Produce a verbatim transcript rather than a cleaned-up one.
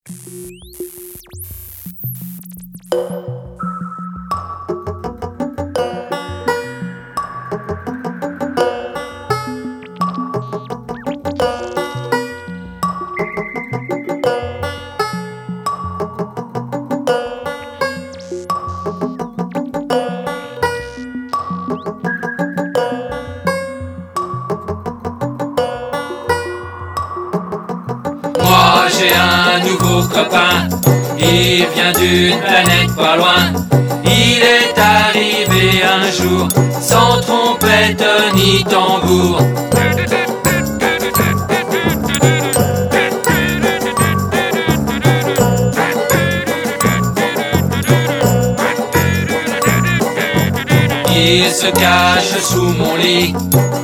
Moi j'ai un nouveau copain, il vient d'une planète pas loin. Il est arrivé un jour, sans trompette ni tambour. Il se cache sous mon lit,